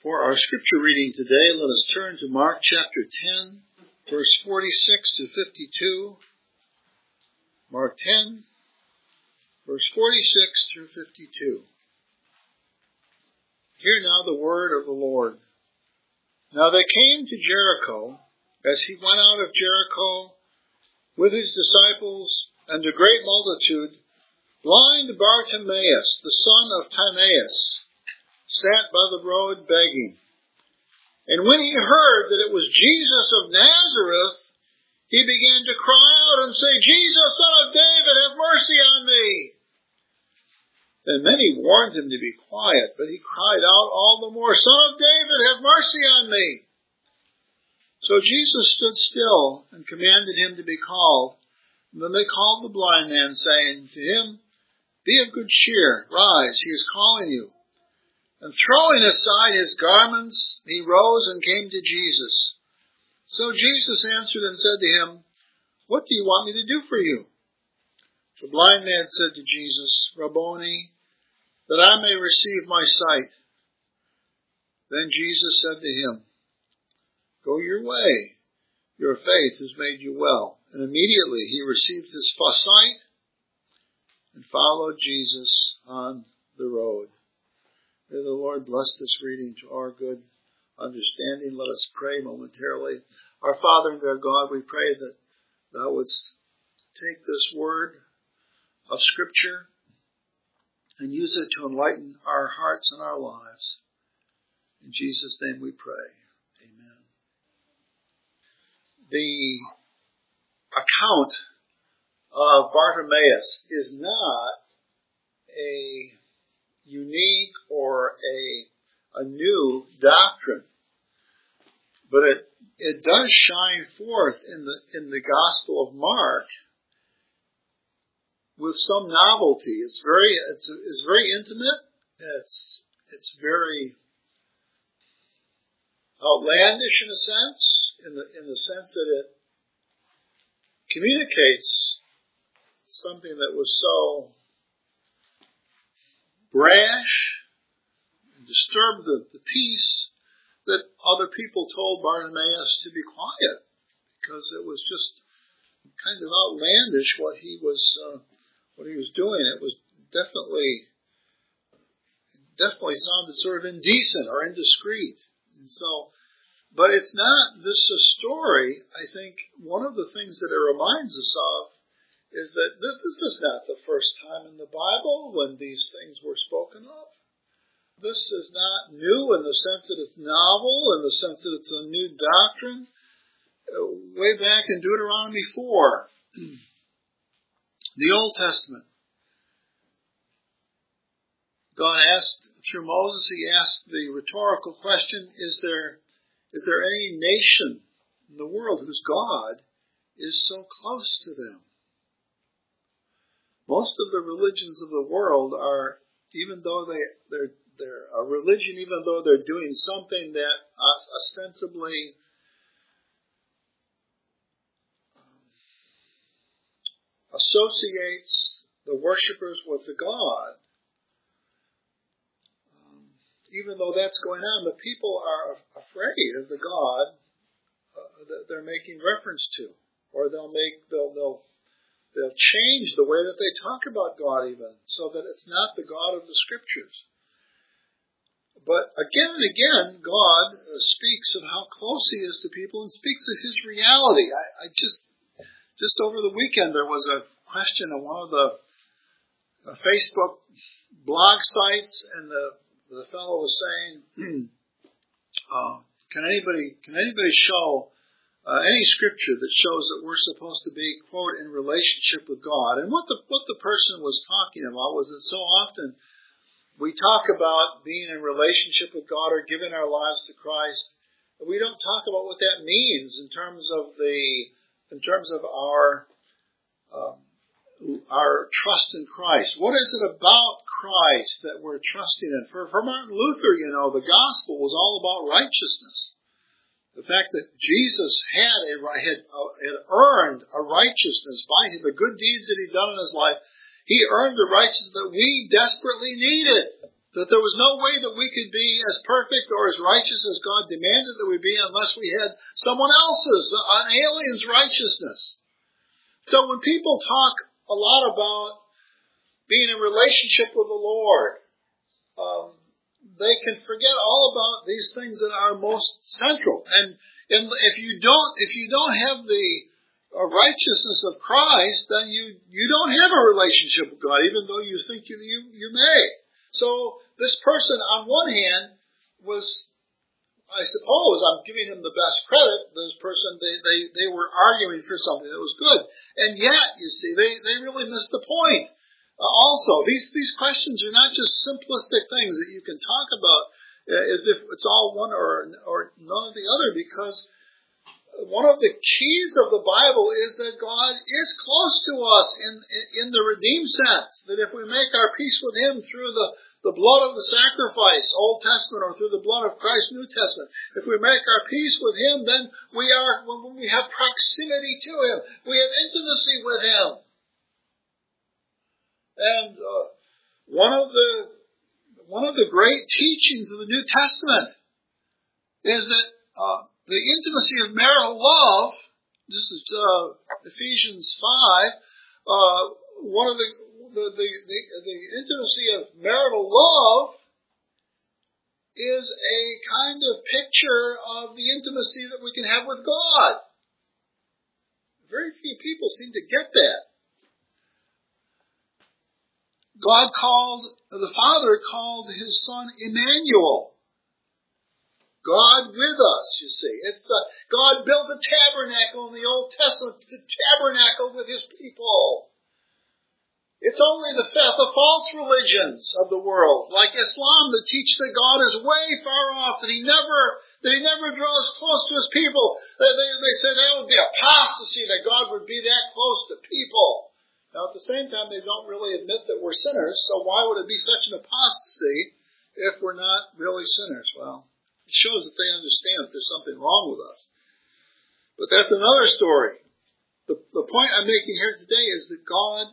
For our scripture reading today, let us turn to Mark chapter 10, verse 46 to 52. Mark 10, verse 46 through 52. Hear now the word of the Lord. Now they came to Jericho. As he went out of Jericho with his disciples and a great multitude, blind Bartimaeus, the son of Timaeus, sat by the road begging. And when he heard that it was Jesus of Nazareth, he began to cry out and say, Jesus, son of David, have mercy on me. Then many warned him to be quiet, but he cried out all the more, Son of David, have mercy on me. So Jesus stood still and commanded him to be called. And then they called the blind man, saying to him, Be of good cheer, rise, he is calling you. And throwing aside his garments, he rose and came to Jesus. So Jesus answered and said to him, What do you want me to do for you? The blind man said to Jesus, Rabboni, that I may receive my sight. Then Jesus said to him, Go your way, your faith has made you well. And immediately he received his sight and followed Jesus on the road. May the Lord bless this reading to our good understanding. Let us pray momentarily. Our Father and our God, we pray that Thou wouldst take this word of Scripture and use it to enlighten our hearts and our lives. In Jesus' name we pray. Amen. The account of Bartimaeus is not a unique or a new doctrine, but it does shine forth in the Gospel of Mark with some novelty. It's very intimate. It's very outlandish in a sense, in the sense that it communicates something that was so brash and disturbed the peace that other people told Bartimaeus to be quiet, because it was just kind of outlandish what he was doing. It was definitely sounded sort of indecent or indiscreet. And so, but it's not this story. I think one of the things that it reminds us of is that this is not the first time in the Bible when these things were spoken of. This is not new in the sense that it's novel, in the sense that it's a new doctrine. Way back in Deuteronomy 4, the Old Testament, God asked, through Moses, he asked the rhetorical question, is there any nation in the world whose God is so close to them? Most of the religions of the world are, even though they're a religion, even though they're doing something that ostensibly associates the worshipers with the God, even though that's going on, the people are afraid of the God that they're making reference to, or they'll change the way that they talk about God even, so that it's not the God of the Scriptures. But again and again, God speaks of how close He is to people and speaks of His reality. I just over the weekend, there was a question on one of the Facebook blog sites, and the fellow was saying, can anybody show any scripture that shows that we're supposed to be, quote, in relationship with God? And what the person was talking about was that so often we talk about being in relationship with God or giving our lives to Christ, but we don't talk about what that means in terms of our trust in Christ. What is it about Christ that we're trusting in? For Martin Luther, the gospel was all about righteousness. The fact that Jesus had earned a righteousness by the good deeds that He'd done in His life. He earned the righteousness that we desperately needed. That there was no way that we could be as perfect or as righteous as God demanded that we be unless we had someone else's, an alien's righteousness. So when people talk a lot about being in relationship with the Lord, they can forget all about these things that are most central. And if you don't have the righteousness of Christ, then you don't have a relationship with God, even though you think you may. So this person, on one hand, was, I suppose, I'm giving him the best credit. This person, they were arguing for something that was good, and yet, you see, they really missed the point. Also, these questions are not just simplistic things that you can talk about as if it's all one or none of the other, because one of the keys of the Bible is that God is close to us in the redeemed sense, that if we make our peace with Him through the blood of the sacrifice, Old Testament, or through the blood of Christ, New Testament, if we make our peace with Him, then when we have proximity to Him, we have intimacy with Him. And one of the great teachings of the New Testament is that the intimacy of marital love. This is Ephesians 5. One of the intimacy of marital love is a kind of picture of the intimacy that we can have with God. Very few people seem to get that. The Father called His Son Emmanuel. God with us, you see. God built a tabernacle in the Old Testament to tabernacle with His people. It's only the false religions of the world, like Islam, that teach that God is way far off, that He never draws close to His people. They say that would be apostasy, that God would be that close to people. Now, at the same time, they don't really admit that we're sinners, so why would it be such an apostasy if we're not really sinners? Well, it shows that they understand that there's something wrong with us. But that's another story. The point I'm making here today is that God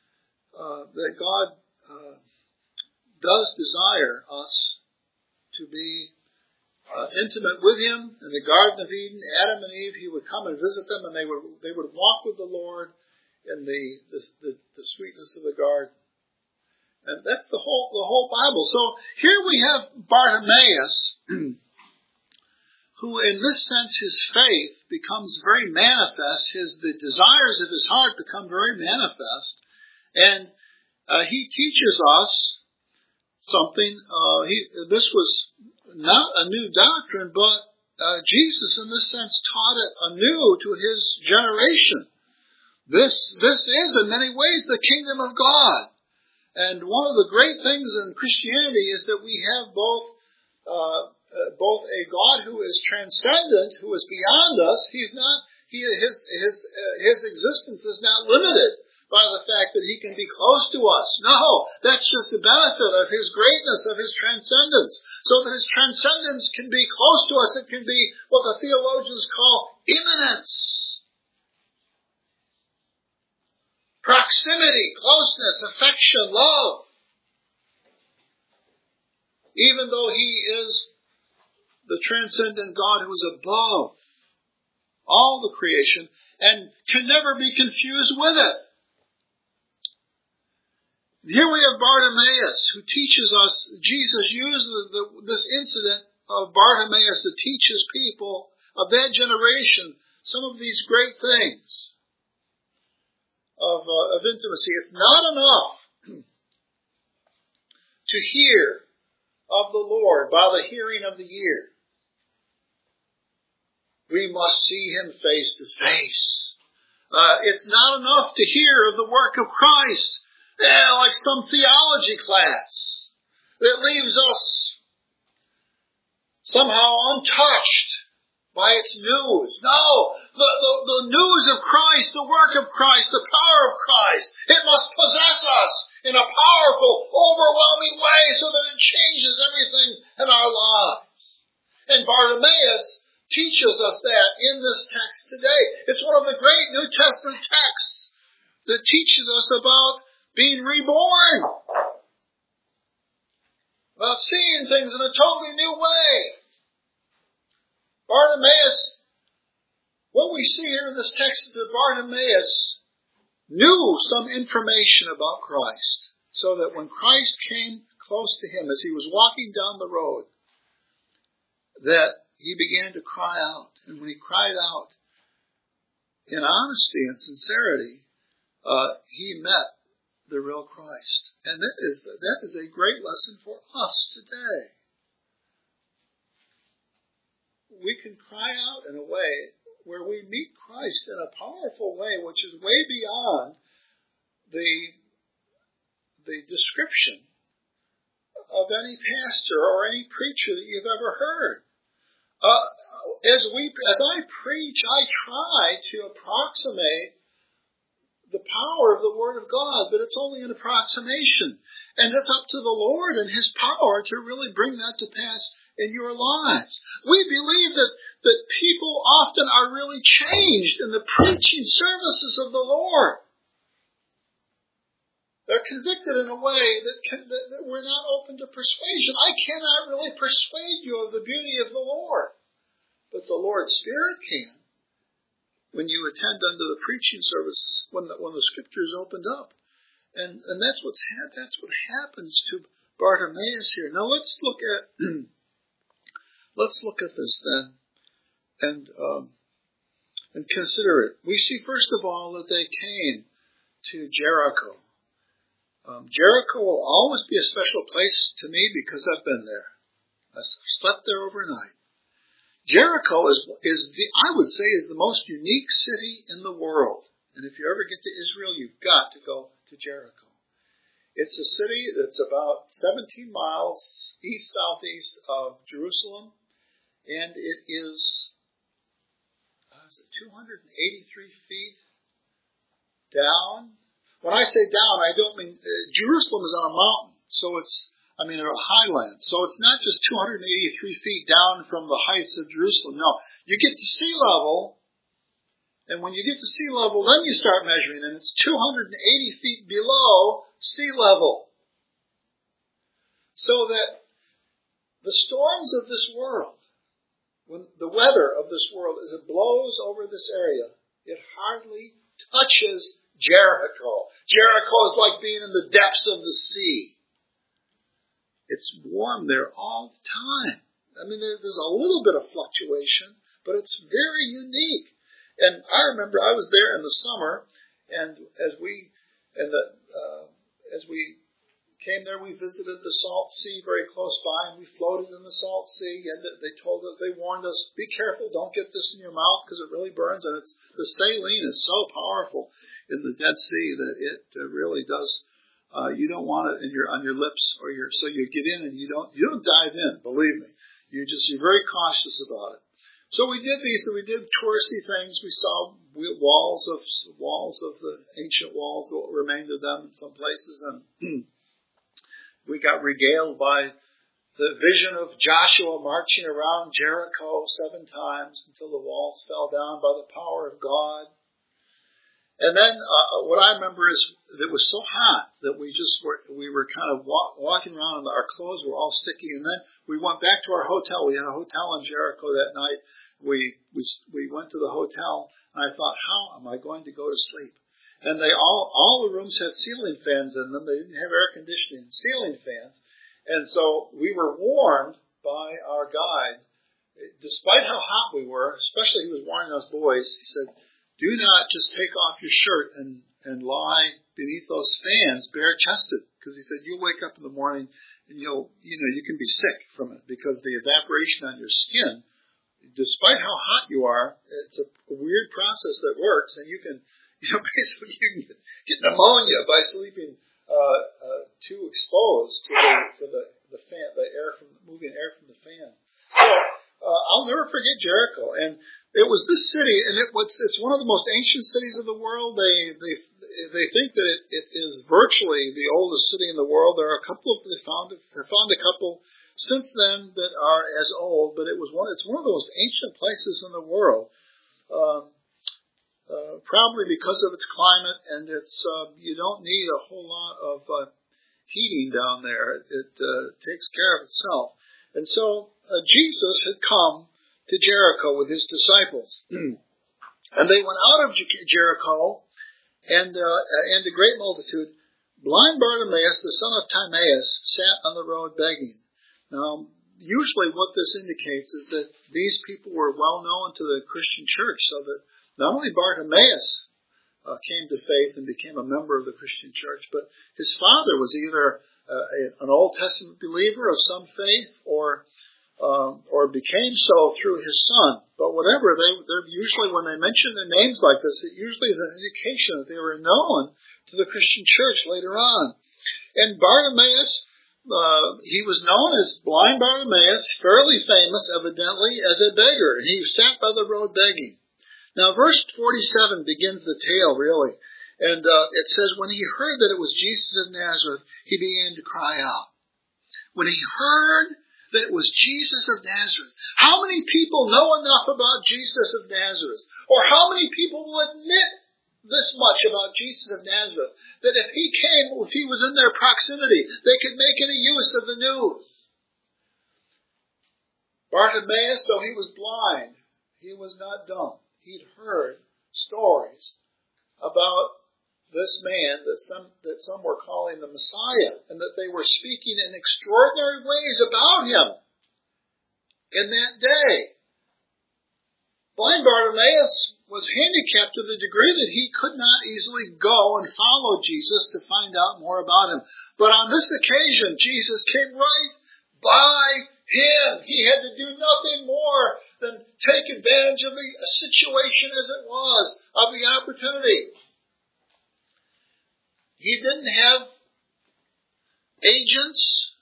does desire us to be intimate with Him. In the Garden of Eden, Adam and Eve, He would come and visit them, and they would walk with the Lord in the sweetness of the garden. And that's the whole Bible. So here we have Bartimaeus, who in this sense his faith becomes very manifest. The desires of his heart become very manifest. And he teaches us something. This was not a new doctrine, but Jesus in this sense taught it anew to his generation. This is in many ways the kingdom of God. And one of the great things in Christianity is that we have both a God who is transcendent, who is beyond us. His existence is not limited by the fact that He can be close to us. No, that's just the benefit of His greatness, of His transcendence. So that His transcendence can be close to us. It can be what the theologians call immanence. Proximity, closeness, affection, love. Even though He is the transcendent God who is above all the creation and can never be confused with it. Here we have Bartimaeus, who teaches us. Jesus used this incident of Bartimaeus to teach His people of that generation some of these great things of intimacy. It's not enough to hear of the Lord by the hearing of the ear. We must see Him face to face. It's not enough to hear of the work of Christ like some theology class that leaves us somehow untouched by its news. No, the news of Christ, the work of Christ, the power of Christ, it must possess us in a powerful, overwhelming way so that it changes everything in our lives. And Bartimaeus teaches us that in this text today. It's one of the great New Testament texts that teaches us about being reborn. seeing things in a totally new way. Bartimaeus, what we see here in this text is that Bartimaeus knew some information about Christ, so that when Christ came close to him as he was walking down the road, that he began to cry out. And when he cried out in honesty and sincerity, he met the real Christ. And that is a great lesson for us today. We can cry out in a way where we meet Christ in a powerful way, which is way beyond the description of any pastor or any preacher that you've ever heard. As I preach, I try to approximate the power of the Word of God, but it's only an approximation. And it's up to the Lord and His power to really bring that to pass in your lives. We believe that people often are really changed in the preaching services of the Lord. They're convicted in a way that we're not open to persuasion. I cannot really persuade you of the beauty of the Lord, but the Lord's Spirit can. When you attend unto the preaching services, when the Scripture is opened up, and that's what happens to Bartimaeus here. Now let's look at this then, and consider it. We see first of all that they came to Jericho. Jericho will always be a special place to me because I've been there. I've slept there overnight. Jericho is the most unique city in the world. And if you ever get to Israel, you've got to go to Jericho. It's a city that's about 17 miles east-southeast of Jerusalem. And it is 283 feet down. When I say down, I don't mean, Jerusalem is on a mountain. So a highland. So it's not just 283 feet down from the heights of Jerusalem. No, you get to sea level, and when you get to sea level, then you start measuring, and it's 280 feet below sea level. So that the storms of this world, when the weather of this world, as it blows over this area, it hardly touches Jericho. Jericho is like being in the depths of the sea. It's warm there all the time. I mean, there's a little bit of fluctuation, but it's very unique. And I remember I was there in the summer, and as we came there, we visited the Salt Sea very close by, and we floated in the Salt Sea. And they warned us, be careful, don't get this in your mouth because it really burns. And the saline is so powerful in the Dead Sea that it really does. You don't want it on your lips so you get in and you don't dive in, believe me. You're very cautious about it. So we did touristy things. We saw walls of the ancient walls that remained of them in some places, and we got regaled by the vision of Joshua marching around Jericho 7 times until the walls fell down by the power of God. And then what I remember is it was so hot that we were kind of walking around and our clothes were all sticky. And then we went back to our hotel. We had a hotel in Jericho that night. We went to the hotel, and I thought, how am I going to go to sleep? And all the rooms had ceiling fans in them. They didn't have air conditioning, ceiling fans. And so we were warned by our guide, despite how hot we were, especially he was warning us boys. He said, do not just take off your shirt and lie beneath those fans bare-chested, because he said you'll wake up in the morning and you can be sick from it because the evaporation on your skin, despite how hot you are, it's a weird process that works, and you can basically you can get pneumonia by sleeping too exposed to the fan, the air from moving air from the fan. So I'll never forget Jericho, and it was this city, and it's one of the most ancient cities of the world. They think that it is virtually the oldest city in the world. There are a couple of they found a couple since then that are as old, but it's one of the most ancient places in the world. Probably because of its climate, and you don't need a whole lot of heating down there. It takes care of itself. And so Jesus had come to Jericho with his disciples. And they went out of Jericho, and a great multitude. Blind Bartimaeus, the son of Timaeus, sat on the road begging. Now, usually what this indicates is that these people were well known to the Christian church, so that not only Bartimaeus came to faith and became a member of the Christian church, but his father was either an Old Testament believer of some faith, or became so through his son. But whatever, they're usually, when they mention their names like this, it usually is an indication that they were known to the Christian church later on. And Bartimaeus, he was known as Blind Bartimaeus, fairly famous, evidently, as a beggar. He sat by the road begging. Now, verse 47 begins the tale, really. And it says, when he heard that it was Jesus of Nazareth, he began to cry out. When he heard that it was Jesus of Nazareth. How many people know enough about Jesus of Nazareth? Or how many people will admit this much about Jesus of Nazareth, that if he was in their proximity, they could make any use of the news? Bartimaeus, though he was blind, he was not dumb. He'd heard stories about this man that some were calling the Messiah, and that they were speaking in extraordinary ways about him in that day. Blind Bartimaeus was handicapped to the degree that he could not easily go and follow Jesus to find out more about him. But on this occasion, Jesus came right by him. He had to do nothing more than take advantage of the situation as it was, of the opportunity. He didn't have agents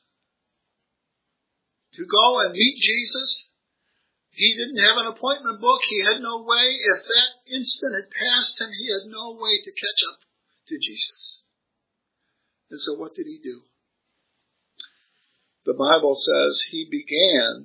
to go and meet Jesus. He didn't have an appointment book. He had no way. If that instant had passed him, he had no way to catch up to Jesus. And so what did he do? The Bible says he began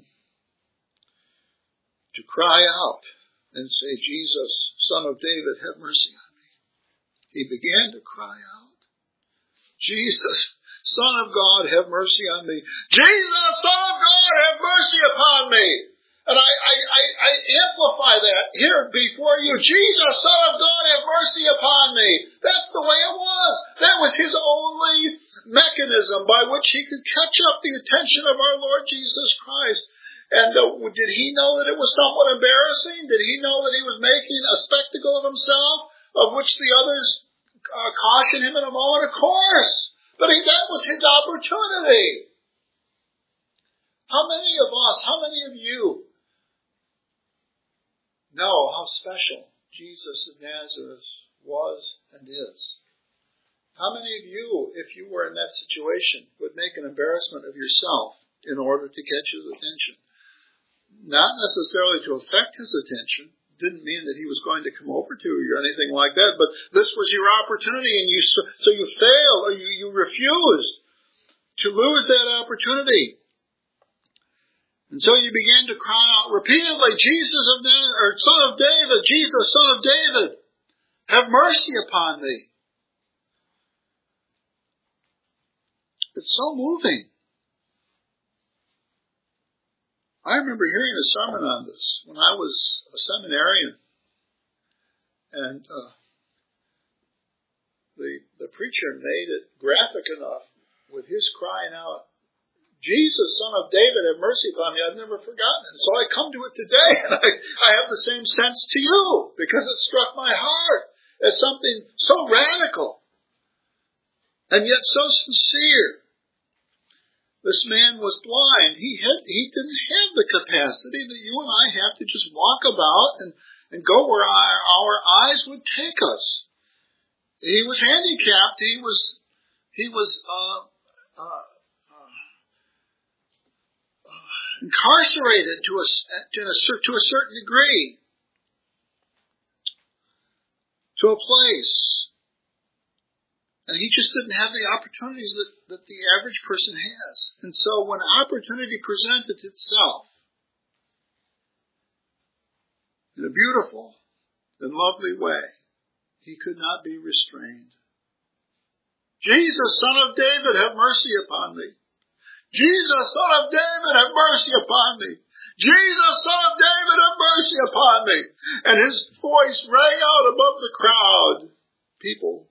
to cry out and say, Jesus, Son of David, have mercy on me. He began to cry out, Jesus, Son of God, have mercy on me. Jesus, Son of God, have mercy upon me. And I amplify that here before you. Jesus, Son of God, have mercy upon me. That's the way it was. That was his only mechanism by which he could catch up the attention of our Lord Jesus Christ. And did he know that it was somewhat embarrassing? Did he know that he was making a spectacle of himself, of which the others cautioned him in a moment? Of course. But that was his opportunity. How many of us, how many of you know how special Jesus of Nazareth was and is? How many of you, if you were in that situation, would make an embarrassment of yourself in order to catch his attention? Not necessarily to affect his attention. Didn't mean that he was going to come over to you or anything like that, but this was your opportunity, and so you failed, or you refused to lose that opportunity. And so you began to cry out repeatedly, Jesus of Nazareth, or Son of David, Jesus, Son of David, have mercy upon me. It's so moving. I remember hearing a sermon on this when I was a seminarian. And the preacher made it graphic enough with his crying out, Jesus, Son of David, have mercy upon me. I've never forgotten it. And so I come to it today, and I have the same sense to you, because it struck my heart as something so radical and yet so sincere. This man was blind. He didn't have the capacity that you and I have to just walk about and go where our eyes would take us. He was handicapped. He was incarcerated to a certain degree, to a place. And he just didn't have the opportunities that the average person has. And so when opportunity presented itself in a beautiful and lovely way, he could not be restrained. Jesus, Son of David, have mercy upon me. Jesus, Son of David, have mercy upon me. Jesus, Son of David, have mercy upon me. And his voice rang out above the crowd. People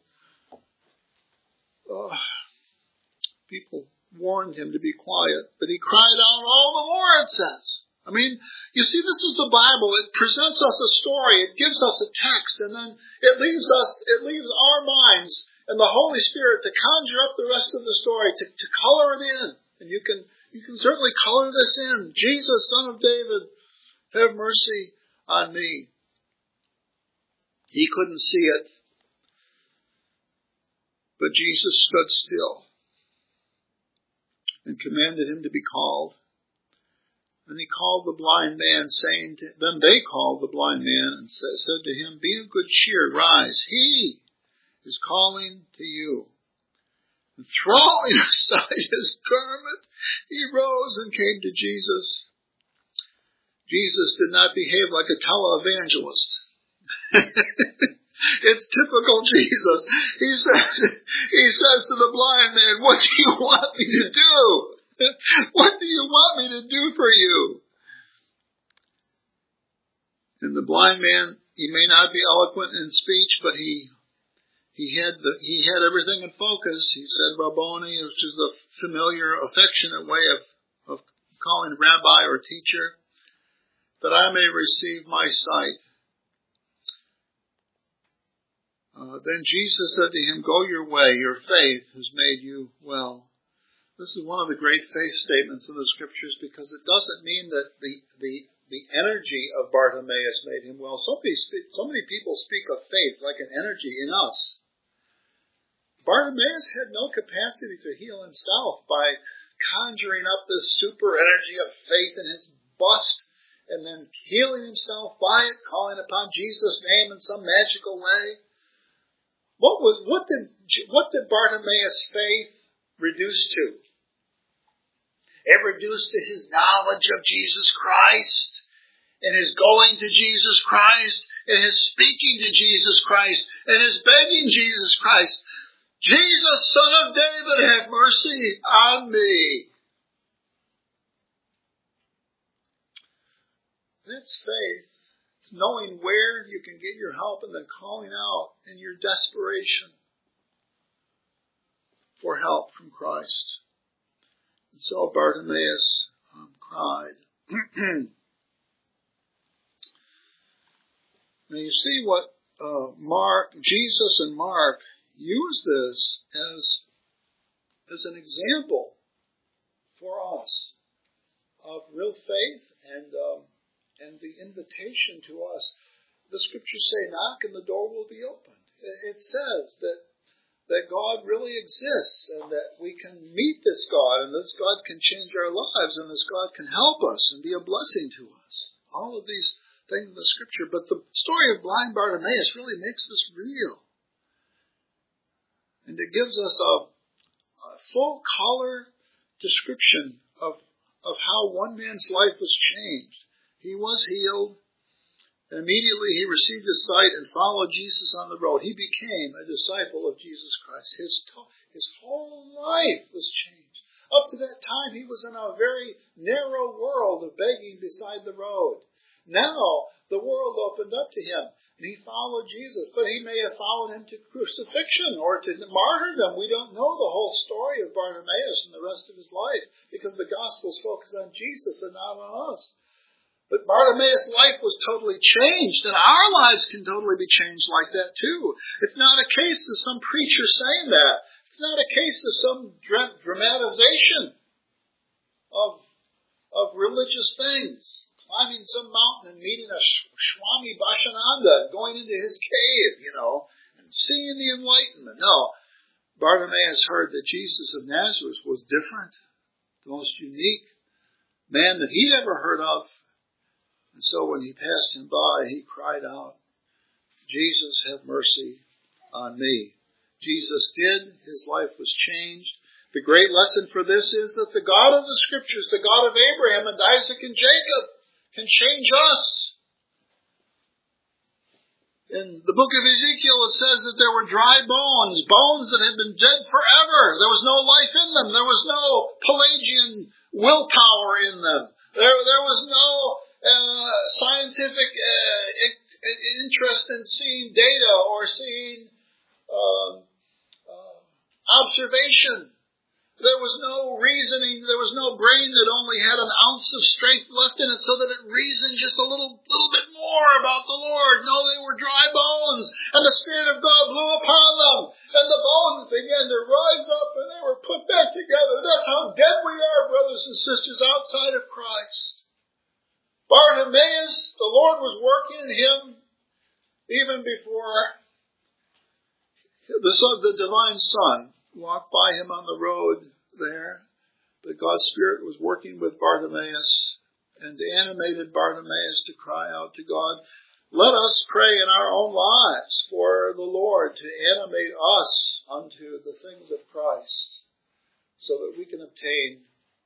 warned him to be quiet, but he cried out all the more, it says. I mean, you see, this is the Bible. It presents us a story. It gives us a text, and then it leaves our minds and the Holy Spirit to conjure up the rest of the story, to color it in. And you can certainly color this in. Jesus, Son of David, have mercy on me. He couldn't see it, but Jesus stood still and commanded him to be called. Then he called the blind man, then they called the blind man and said to him, "Be of good cheer, rise, he is calling to you." And throwing aside his garment, he rose and came to Jesus. Jesus did not behave like a televangelist. It's typical Jesus. He says to the blind man, "What do you want me to do? What do you want me to do for you?" And the blind man, he may not be eloquent in speech, but he had everything in focus. He said Rabboni, which is a familiar, affectionate way of calling rabbi or teacher, "that I may receive my sight." Then Jesus said to him, "Go your way, your faith has made you well." This is one of the great faith statements in the Scriptures, because it doesn't mean that the energy of Bartimaeus made him well. So many people speak of faith like an energy in us. Bartimaeus had no capacity to heal himself by conjuring up this super energy of faith in his bust and then healing himself by it, calling upon Jesus' name in some magical way. What did Bartimaeus' faith reduce to? It reduced to his knowledge of Jesus Christ, and his going to Jesus Christ, and his speaking to Jesus Christ, and his begging Jesus Christ. "Jesus, Son of David, have mercy on me." That's faith. It's knowing where you can get your help and then calling out in your desperation for help from Christ. And so Bartimaeus cried. Now you see what Jesus and Mark use this as an example for us of real faith and the invitation to us. The Scriptures say, "Knock and the door will be opened." It says that God really exists and that we can meet this God, and this God can change our lives, and this God can help us and be a blessing to us. All of these things in the Scripture. But the story of blind Bartimaeus really makes this real. And it gives us a full color description of how one man's life was changed. He was healed. And immediately he received his sight and followed Jesus on the road. He became a disciple of Jesus Christ. His whole life was changed. Up to that time, he was in a very narrow world of begging beside the road. Now, the world opened up to him, and he followed Jesus. But he may have followed him to crucifixion or to martyrdom. We don't know the whole story of Bartimaeus and the rest of his life, because the Gospels focus on Jesus and not on us. But Bartimaeus' life was totally changed, and our lives can totally be changed like that too. It's not a case of some preacher saying that. It's not a case of some dramatization of religious things. Climbing some mountain and meeting a Swami Bashananda, going into his cave, and seeing the enlightenment. No, Bartimaeus heard that Jesus of Nazareth was different, the most unique man that he'd ever heard of. And so when he passed him by, he cried out, "Jesus, have mercy on me." Jesus did. His life was changed. The great lesson for this is that the God of the Scriptures, the God of Abraham and Isaac and Jacob, can change us. In the book of Ezekiel, it says that there were dry bones, bones that had been dead forever. There was no life in them. There was no Pelagian willpower in them. There was no scientific interest in seeing data or seeing observation. There was no reasoning. There was no brain that only had an ounce of strength left in it so that it reasoned just a little bit more about the Lord. No, they were dry bones, and the Spirit of God blew upon them, and the bones began to rise up, and they were put back together. That's how dead we are, brothers and sisters, outside of Christ. Bartimaeus, the Lord was working in him even before the divine Son walked by him on the road there. But God's Spirit was working with Bartimaeus and animated Bartimaeus to cry out to God. Let us pray in our own lives for the Lord to animate us unto the things of Christ so that we can obtain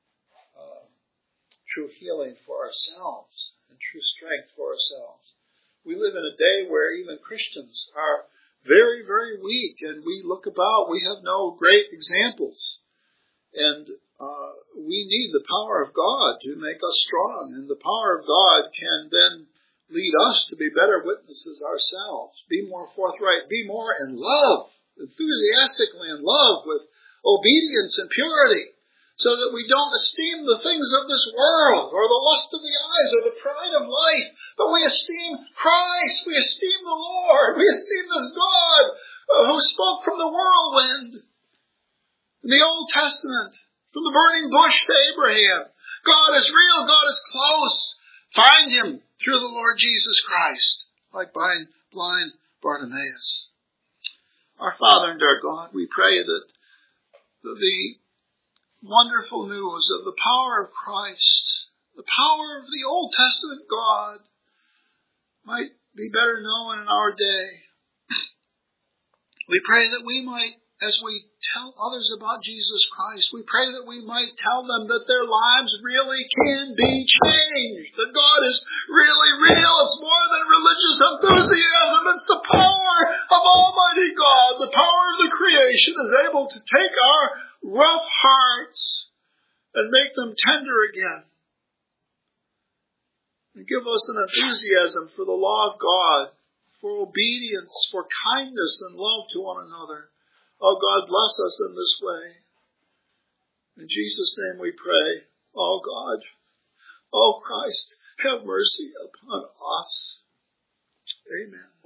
true healing for ourselves and true strength for ourselves. We live in a day where even Christians are very, very weak, and we look about, we have no great examples. And we need the power of God to make us strong, and the power of God can then lead us to be better witnesses ourselves, be more forthright, be more in love, enthusiastically in love with obedience and purity, so that we don't esteem the things of this world or the lust of the eyes or the pride of life, but we esteem Christ, we esteem the Lord, we esteem this God who spoke from the whirlwind in the Old Testament, from the burning bush to Abraham. God is real, God is close. Find him through the Lord Jesus Christ, like blind Bartimaeus. Our Father and our God, we pray that the wonderful news of the power of Christ, the power of the Old Testament God, might be better known in our day. We pray that we might, as we tell others about Jesus Christ, we pray that we might tell them that their lives really can be changed, that God is really real. It's more than religious enthusiasm. It's the power of Almighty God. The power of the creation is able to take our rough hearts and make them tender again, and give us an enthusiasm for the law of God, for obedience, for kindness and love to one another. Oh, God, bless us in this way. In Jesus' name we pray. Oh, God, oh, Christ, have mercy upon us. Amen.